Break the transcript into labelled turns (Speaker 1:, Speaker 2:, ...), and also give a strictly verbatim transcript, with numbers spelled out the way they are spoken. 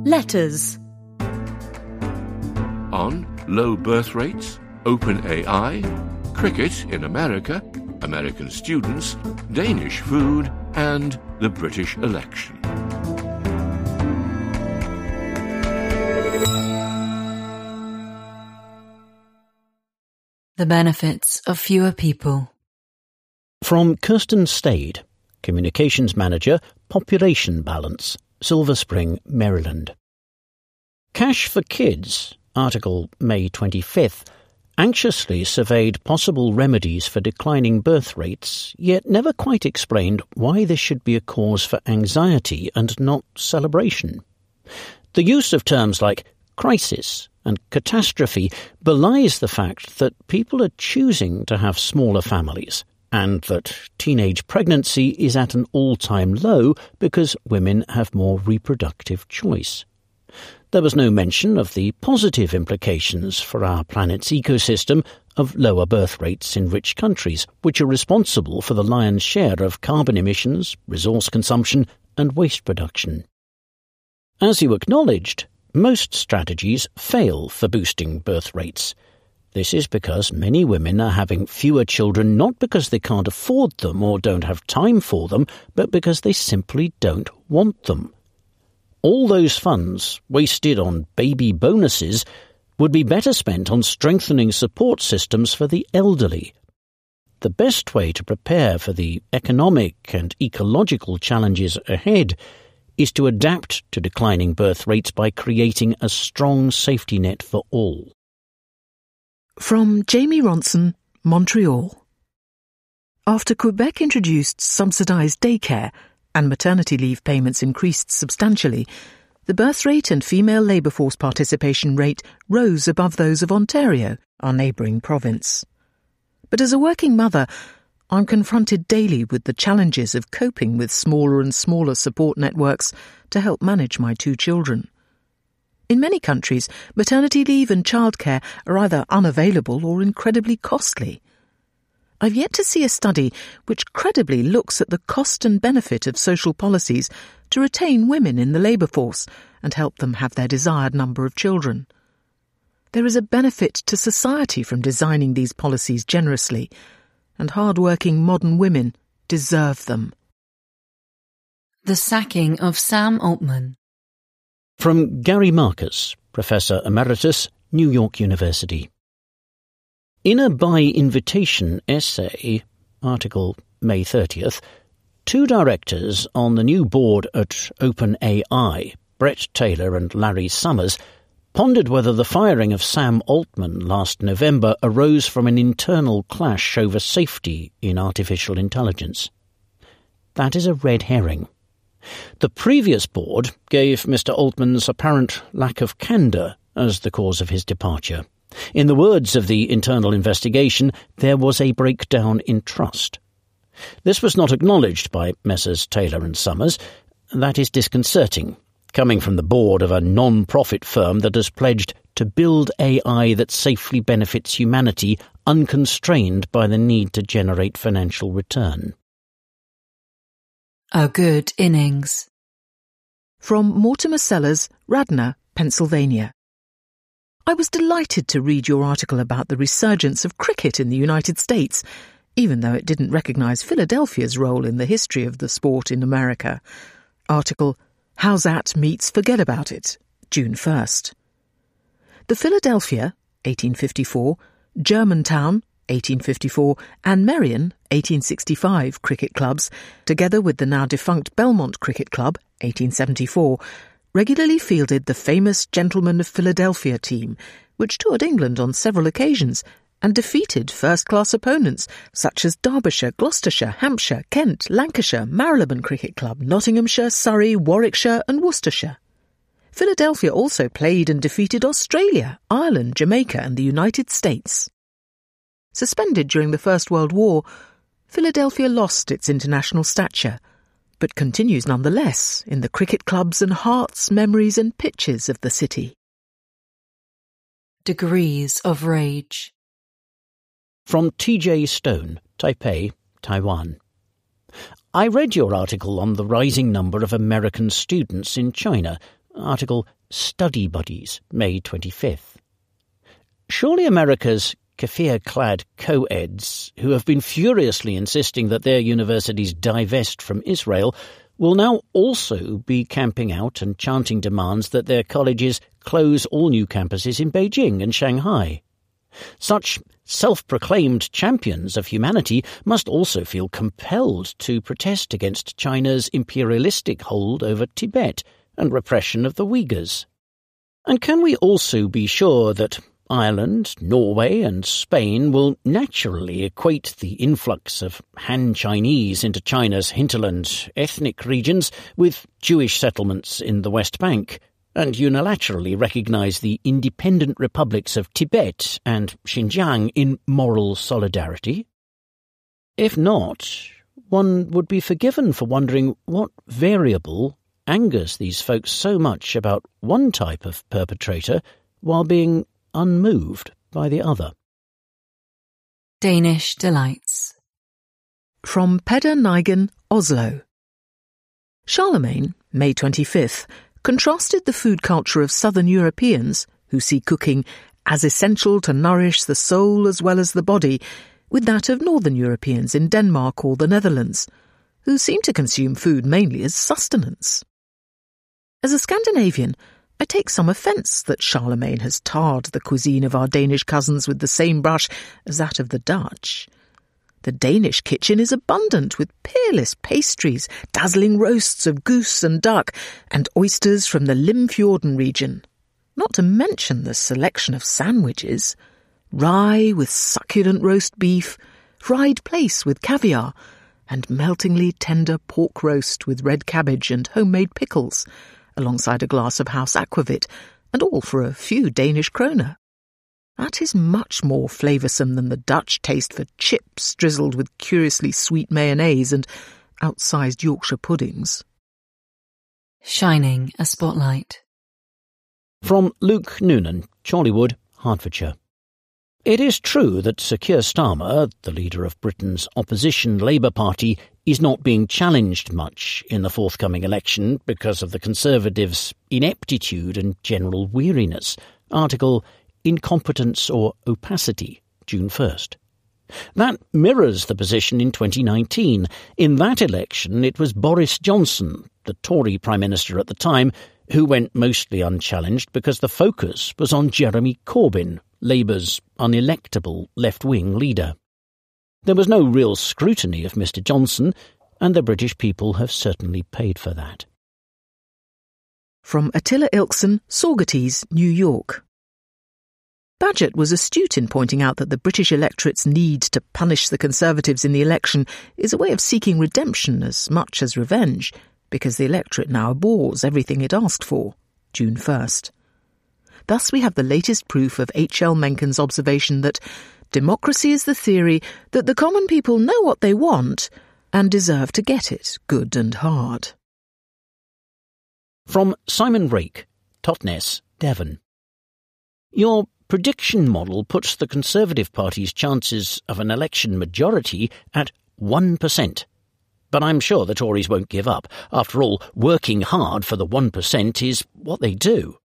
Speaker 1: Letters.
Speaker 2: On low birth rates, OpenAI, cricket in America, American students, Danish food, and the British election.
Speaker 1: The benefits of fewer people.
Speaker 3: From Kirsten Stade, Communications Manager, Population Balance, Silver Spring, Maryland. Cash for Kids, article May twenty-fifth, anxiously surveyed possible remedies for declining birth rates, yet never quite explained why this should be a cause for anxiety and not celebration. The use of terms like crisis and catastrophe belies the fact that people are choosing to have smaller families, and that teenage pregnancy is at an all-time low because women have more reproductive choice. There was no mention of the positive implications for our planet's ecosystem of lower birth rates in rich countries, which are responsible for the lion's share of carbon emissions, resource consumption, and waste production. As you acknowledged, most strategies fail for boosting birth rates. This is because many women are having fewer children not because they can't afford them or don't have time for them, but because they simply don't want them. All those funds wasted on baby bonuses would be better spent on strengthening support systems for the elderly. The best way to prepare for the economic and ecological challenges ahead is to adapt to declining birth rates by creating a strong safety net for all.
Speaker 4: From Jamie Ronson, Montreal. After Quebec introduced subsidised daycare and maternity leave payments increased substantially, the birth rate and female labour force participation rate rose above those of Ontario, our neighbouring province. But as a working mother, I'm confronted daily with the challenges of coping with smaller and smaller support networks to help manage my two children. In many countries, maternity leave and childcare are either unavailable or incredibly costly. I've yet to see a study which credibly looks at the cost and benefit of social policies to retain women in the labour force and help them have their desired number of children. There is a benefit to society from designing these policies generously, and hard-working modern women deserve them.
Speaker 1: The sacking of Sam Altman.
Speaker 3: From Gary Marcus, Professor Emeritus, New York University. In a by-invitation essay, article May thirtieth, two directors on the new board at OpenAI, Brett Taylor and Larry Summers, pondered whether the firing of Sam Altman last November arose from an internal clash over safety in artificial intelligence. That is a red herring. The previous board gave Mister Altman's apparent lack of candour as the cause of his departure. In the words of the internal investigation, there was a breakdown in trust. This was not acknowledged by Messrs Taylor and Summers. That is disconcerting, coming from the board of a non-profit firm that has pledged to build A I that safely benefits humanity, unconstrained by the need to generate financial return.
Speaker 1: A good innings.
Speaker 4: From Mortimer Sellers, Radnor, Pennsylvania. I was delighted to read your article about the resurgence of cricket in the United States, even though it didn't recognise Philadelphia's role in the history of the sport in America. Article, How's That Meets Forget About It, June first. The Philadelphia, eighteen fifty-four, Germantown, eighteen fifty-four, and Merion, eighteen sixty-five cricket clubs, together with the now defunct Belmont Cricket Club, eighteen seventy-four, regularly fielded the famous Gentlemen of Philadelphia team, which toured England on several occasions and defeated first-class opponents such as Derbyshire, Gloucestershire, Hampshire, Kent, Lancashire, Marylebone Cricket Club, Nottinghamshire, Surrey, Warwickshire and Worcestershire. Philadelphia also played and defeated Australia, Ireland, Jamaica and the United States. Suspended during the First World War, Philadelphia lost its international stature, but continues nonetheless in the cricket clubs and hearts, memories and pitches of the city.
Speaker 1: Degrees of rage.
Speaker 3: From T J Stone, Taipei, Taiwan. I read your article on the rising number of American students in China, article Study Buddies, May twenty-fifth. Surely America's keffiyeh-clad co-eds, who have been furiously insisting that their universities divest from Israel, will now also be camping out and chanting demands that their colleges close all new campuses in Beijing and Shanghai. Such self-proclaimed champions of humanity must also feel compelled to protest against China's imperialistic hold over Tibet and repression of the Uyghurs. And can we also be sure that Ireland, Norway and Spain will naturally equate the influx of Han Chinese into China's hinterland ethnic regions with Jewish settlements in the West Bank, and unilaterally recognise the independent republics of Tibet and Xinjiang in moral solidarity? If not, one would be forgiven for wondering what variable angers these folks so much about one type of perpetrator while being unmoved by the other.
Speaker 1: Danish Delights.
Speaker 4: From Peder Neigen, Oslo. Charlemagne, May twenty-fifth, contrasted the food culture of southern Europeans, who see cooking as essential to nourish the soul as well as the body, with that of northern Europeans in Denmark or the Netherlands, who seem to consume food mainly as sustenance. As a Scandinavian, I take some offence that Charlemagne has tarred the cuisine of our Danish cousins with the same brush as that of the Dutch. The Danish kitchen is abundant with peerless pastries, dazzling roasts of goose and duck, and oysters from the Limfjorden region, not to mention the selection of sandwiches: rye with succulent roast beef, fried plaice with caviar, and meltingly tender pork roast with red cabbage and homemade pickles, alongside a glass of house aquavit, and all for a few Danish kroner. That is much more flavoursome than the Dutch taste for chips drizzled with curiously sweet mayonnaise and outsized Yorkshire puddings.
Speaker 1: Shining a Spotlight.
Speaker 3: From Luke Noonan, Chorleywood, Hertfordshire. It is true that Sir Keir Starmer, the leader of Britain's opposition Labour Party, is not being challenged much in the forthcoming election because of the Conservatives' ineptitude and general weariness. Article Incompetence or Opacity, June first. That mirrors the position in twenty nineteen. In that election, it was Boris Johnson, the Tory Prime Minister at the time, who went mostly unchallenged because the focus was on Jeremy Corbyn, Labour's unelectable left-wing leader. There was no real scrutiny of Mister Johnson, and the British people have certainly paid for that.
Speaker 4: From Attila Ilkson, Saugerties, New York. Bagehot was astute in pointing out that the British electorate's need to punish the Conservatives in the election is a way of seeking redemption as much as revenge, because the electorate now abhors everything it asked for, June first. Thus we have the latest proof of H. L. Mencken's observation that democracy is the theory that the common people know what they want and deserve to get it good and hard.
Speaker 3: From Simon Rake, Totnes, Devon. Your prediction model puts the Conservative Party's chances of an election majority at one percent. But I'm sure the Tories won't give up. After all, working hard for the one percent is what they do.